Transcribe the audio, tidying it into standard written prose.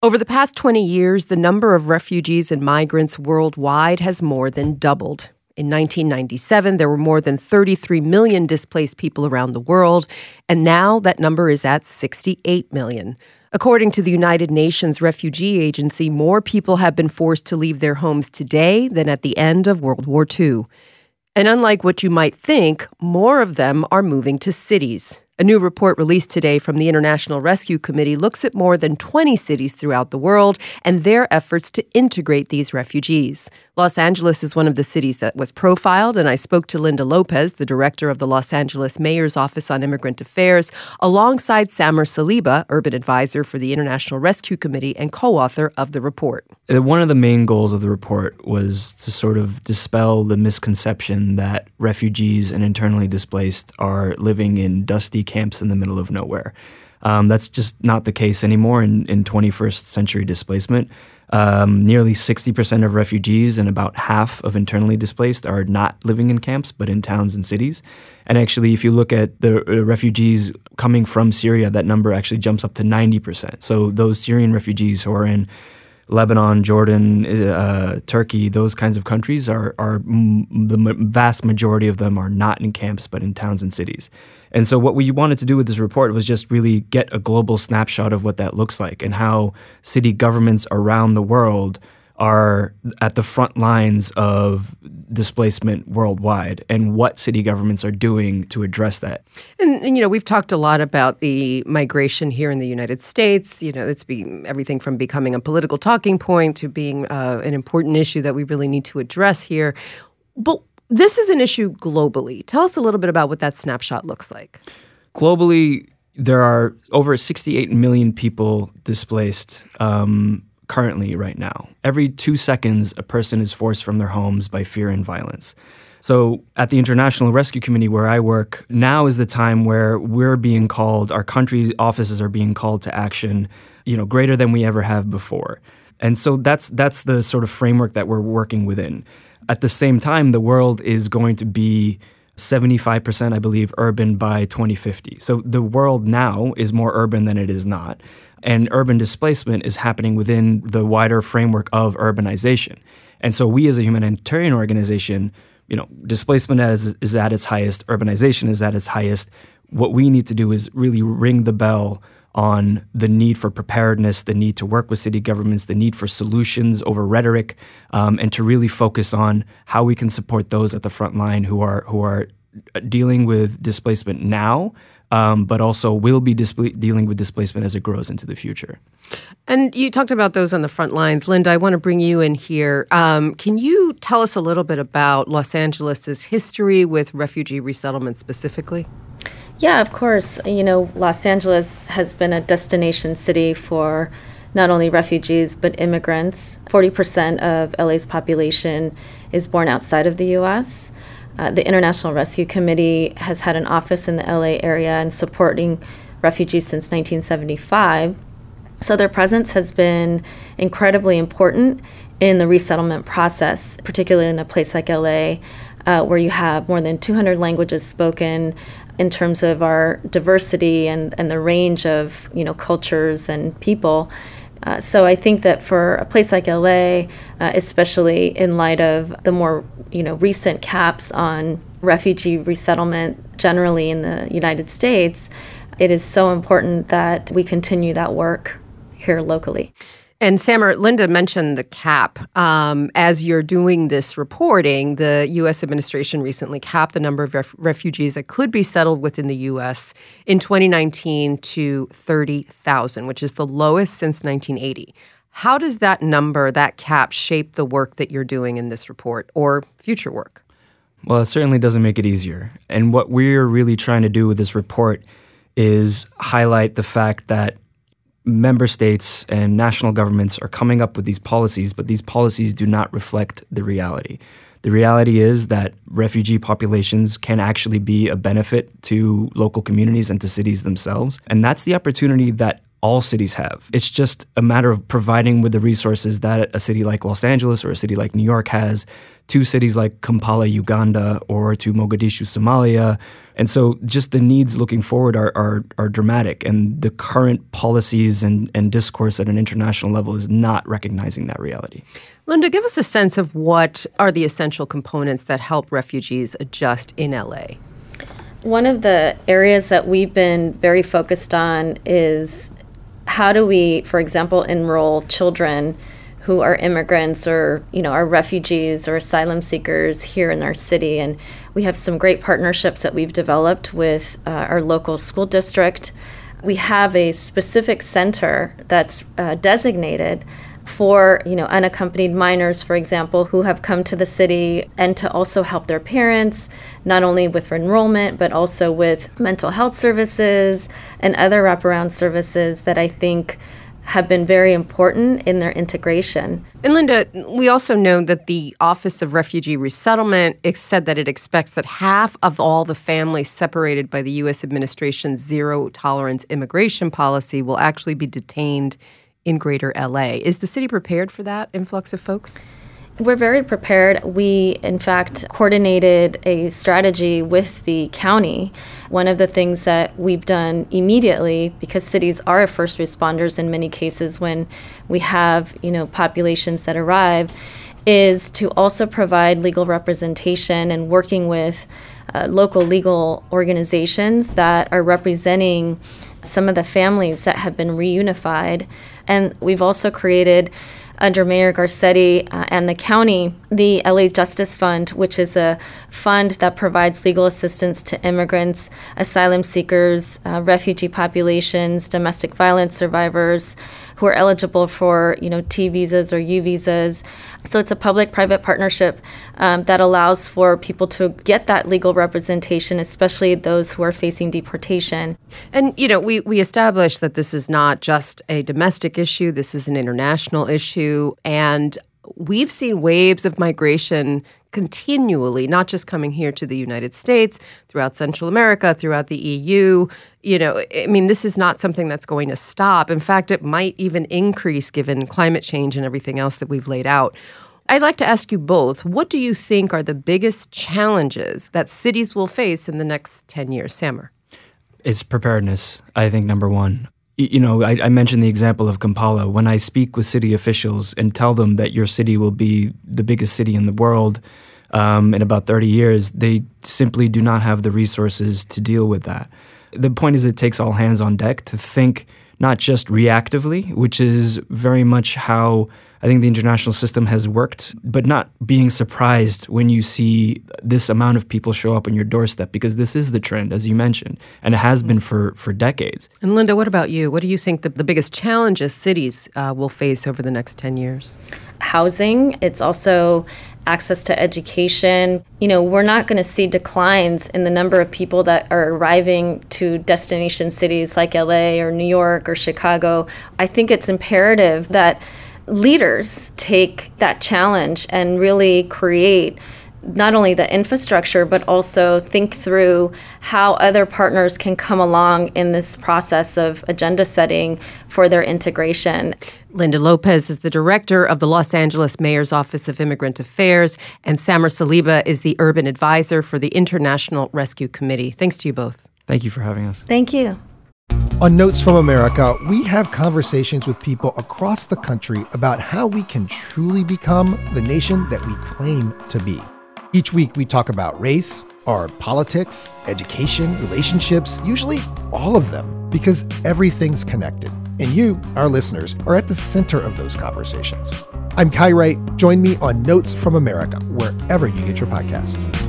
Over the past 20 years, the number of refugees and migrants worldwide has more than doubled. In 1997, there were more than 33 million displaced people around the world, and now that number is at 68 million. According to the United Nations Refugee Agency, more people have been forced to leave their homes today than at the end of World War II. And unlike what you might think, more of them are moving to cities. A new report released today from the International Rescue Committee looks at more than 20 cities throughout the world and their efforts to integrate these refugees. Los Angeles is one of the cities that was profiled, and I spoke to Linda Lopez, the director of the Los Angeles Mayor's Office on Immigrant Affairs, alongside Samer Saliba, urban advisor for the International Rescue Committee and co-author of the report. One of the main goals of the report was to sort of dispel the misconception that refugees and internally displaced are living in dusty camps in the middle of nowhere. That's just not the case anymore in 21st century displacement. Nearly 60% of refugees and about half of internally displaced are not living in camps, but in towns and cities. And actually, if you look at the refugees coming from Syria, that number actually jumps up to 90%. So those Syrian refugees who are in Lebanon, Jordan, Turkey, those kinds of countries the vast majority of them are not in camps, but in towns and cities. And so what we wanted to do with this report was just really get a global snapshot of what that looks like and how city governments around the world are at the front lines of displacement worldwide and what city governments are doing to address that. And we've talked a lot about the migration here in the United States. It's everything from becoming a political talking point to being an important issue that we really need to address here. But this is an issue globally. Tell us a little bit about what that snapshot looks like. Globally, there are over 68 million people displaced currently right now. Every 2 seconds, a person is forced from their homes by fear and violence. So at the International Rescue Committee where I work, now is the time where we're being called, our country's offices are being called to action, greater than we ever have before. And so that's the sort of framework that we're working within. At the same time, the world is going to be 75%, I believe, urban by 2050. So the world now is more urban than it is not. And urban displacement is happening within the wider framework of urbanization. And so we as a humanitarian organization, displacement is at its highest, urbanization is at its highest. What we need to do is really ring the bell on the need for preparedness, the need to work with city governments, the need for solutions over rhetoric, and to really focus on how we can support those at the front line who are dealing with displacement now, but also will be dealing with displacement as it grows into the future. And you talked about those on the front lines. Linda, I want to bring you in here. Can you tell us a little bit about Los Angeles' history with refugee resettlement specifically? Yeah, of course. Los Angeles has been a destination city for not only refugees, but immigrants. 40% of LA's population is born outside of the U.S. The International Rescue Committee has had an office in the LA area and supporting refugees since 1975. So their presence has been incredibly important in the resettlement process, particularly in a place like LA, where you have more than 200 languages spoken in terms of our diversity and the range of cultures and people. So I think that for a place like LA, especially in light of the more recent caps on refugee resettlement generally in the United States, it is so important that we continue that work here locally. And Samer, Linda mentioned the cap. As you're doing this reporting, the U.S. administration recently capped the number of refugees that could be settled within the U.S. in 2019 to 30,000, which is the lowest since 1980. How does that number, that cap, shape the work that you're doing in this report or future work? Well, it certainly doesn't make it easier. And what we're really trying to do with this report is highlight the fact that member states and national governments are coming up with these policies, but these policies do not reflect the reality. The reality is that refugee populations can actually be a benefit to local communities and to cities themselves. And that's the opportunity that all cities have. It's just a matter of providing with the resources that a city like Los Angeles or a city like New York has to cities like Kampala, Uganda, or to Mogadishu, Somalia. And so just the needs looking forward are dramatic. And the current policies and discourse at an international level is not recognizing that reality. Linda, give us a sense of what are the essential components that help refugees adjust in LA. One of the areas that we've been very focused on is how do we, for example, enroll children who are immigrants or, are refugees or asylum seekers here in our city. And we have some great partnerships that we've developed with our local school district. We have a specific center that's designated for, unaccompanied minors, for example, who have come to the city, and to also help their parents, not only with enrollment, but also with mental health services and other wraparound services that I think have been very important in their integration. And Linda, we also know that the Office of Refugee Resettlement said that it expects that half of all the families separated by the U.S. administration's zero-tolerance immigration policy will actually be detained in Greater LA. Is the city prepared for that influx of folks? We're very prepared. We, in fact, coordinated a strategy with the county. One of the things that we've done immediately, because cities are first responders in many cases when we have, populations that arrive, is to also provide legal representation and working with local legal organizations that are representing some of the families that have been reunified. And we've also created, under Mayor Garcetti and the county, the LA Justice Fund, which is a fund that provides legal assistance to immigrants, asylum seekers, refugee populations, domestic violence survivors who are eligible for, T visas or U visas. So it's a public-private partnership that allows for people to get that legal representation, especially those who are facing deportation. And, we established that this is not just a domestic issue. This is an international issue. And we've seen waves of migration continually, not just coming here to the United States, throughout Central America, throughout the EU. This is not something that's going to stop. In fact, it might even increase given climate change and everything else that we've laid out. I'd like to ask you both, what do you think are the biggest challenges that cities will face in the next 10 years? Samer? It's preparedness, I think, number one. I mentioned the example of Kampala. When I speak with city officials and tell them that your city will be the biggest city in the world in about 30 years, they simply do not have the resources to deal with that. The point is it takes all hands on deck to think not just reactively, which is very much how I think the international system has worked, but not being surprised when you see this amount of people show up on your doorstep, because this is the trend, as you mentioned, and it has been for decades. And Linda, what about you? What do you think the biggest challenges cities will face over the next 10 years? Housing. It's also access to education. We're not going to see declines in the number of people that are arriving to destination cities like LA or New York or Chicago. I think it's imperative that leaders take that challenge and really create not only the infrastructure, but also think through how other partners can come along in this process of agenda setting for their integration. Linda Lopez is the director of the Los Angeles Mayor's Office of Immigrant Affairs, and Samer Saliba is the urban advisor for the International Rescue Committee. Thanks to you both. Thank you for having us. Thank you. On Notes from America, we have conversations with people across the country about how we can truly become the nation that we claim to be. Each week, we talk about race, our politics, education, relationships, usually all of them, because everything's connected. And you, our listeners, are at the center of those conversations. I'm Kai Wright. Join me on Notes from America, wherever you get your podcasts.